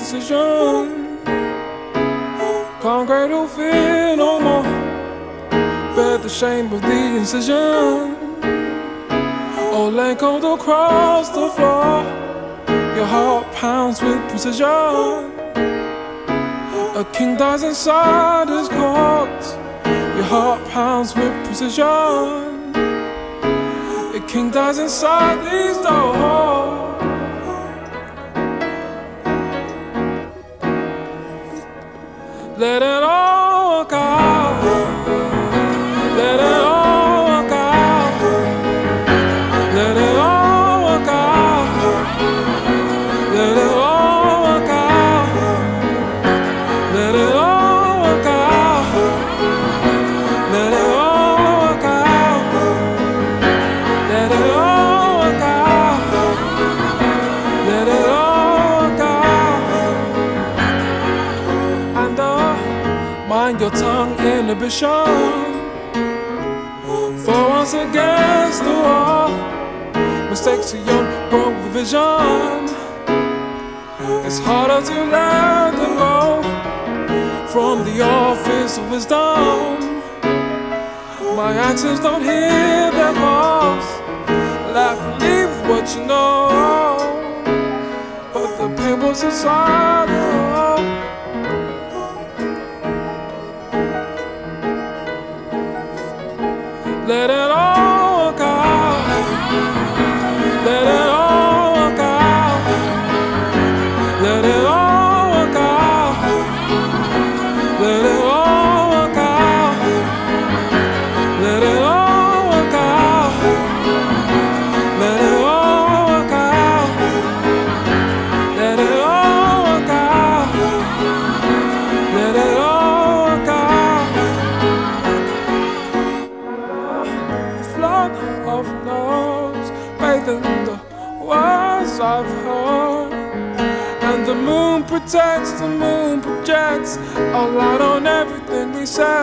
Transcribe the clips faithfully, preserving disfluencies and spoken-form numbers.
precision. Concrete will feel no more, bear the shame of the incision. All leg cold across the floor, your heart pounds with precision. A king dies inside his court, your heart pounds with precision. A king dies inside these doors. Let it all work out. Let it all work out. Let it all work out. Let it all work out. Let it all work out. Let it all work out. Let it all work out. Let it all work out. And uh, mind your tongue inhibition. For once against the wall, mistakes are young, broke the vision. It's harder to let them go from the office of wisdom. My actions don't hear their voice. Laugh and leave with what you know, but the pain was inside the hole. Let it all work out. Let it all work out. Let it all work out. Let it all work out. Let it all work out. Let it all work out. Let it all work out. Let it all work out. A flood of noise bathing the words I've heard, and the moon protects, the moon projects a light on everything we said.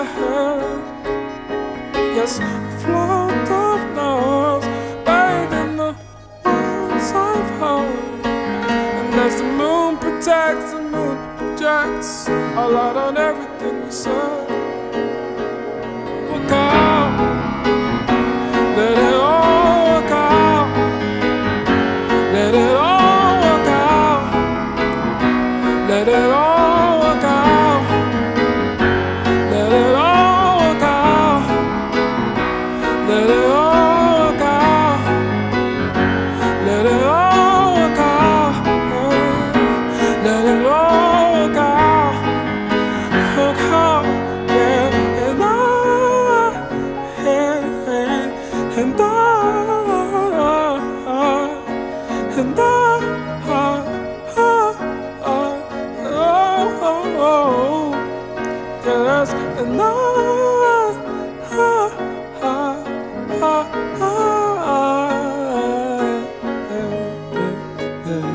Yes, a flood of noise bathing the words I've heard, and as the moon protects, the moon projects a light on everything we said. Look out. Let it all work out. Let it all work out. Let it all work out. Let it all work out. Let it all work out. Let it all work out. Let it all work out. Work out, yeah, and I, yeah, and I, and I. Yes, and I, ah, ah, ah, ah, yeah, yeah,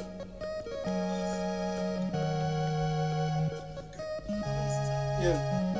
yeah, yeah.